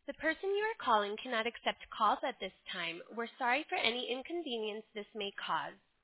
The person you are calling cannot accept calls at this time. We're sorry for any inconvenience this may cause.